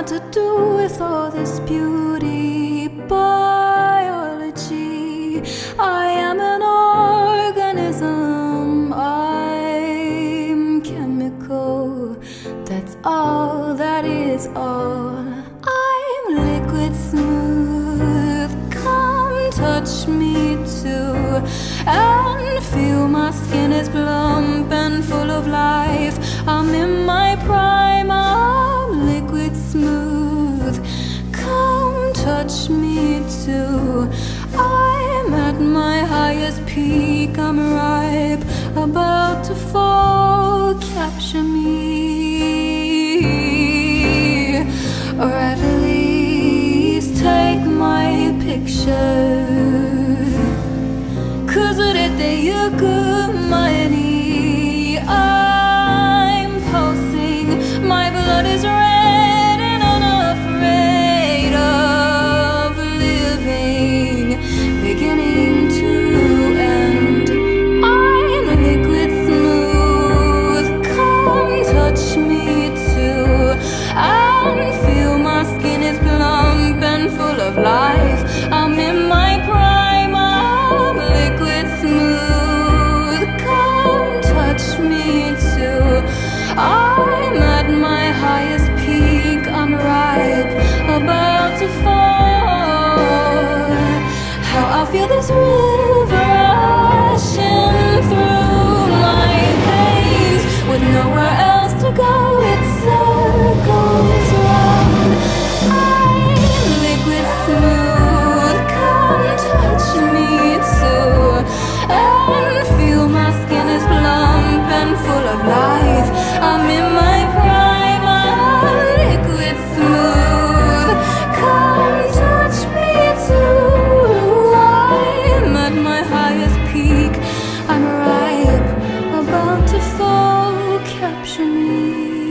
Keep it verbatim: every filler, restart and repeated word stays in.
not to do with all this beauty? Biology. I am an organism. I'm chemical. That's all, that is all. I'm liquid smooth. Come touch me too, and feel my skin is plump and full of life. I'm in my prime, I'm liquid smooth. Come touch me too. I'm at my highest peak, I'm ripe, about to fall. Capture me, or at least take my picture. Cause urete yukumani, I'm pulsing, my blood is red and unafraid of living, beginning to end. I'm liquid smooth, come touch me too, and feel my skin is plump and full of life. I'm in my prime, I'm liquid smooth, come touch me too. I'm at my highest peak, I'm ripe, about to fall. How I feel this river rushing through my veins, with nowhere else to go, it circles round. I'm liquid smooth, come touch me too, and feel my skin is plump and full of life. I'm in my prime, I'm liquid smooth, come touch me too. I'm at my highest peak, I'm ripe, about to fall. Capture me.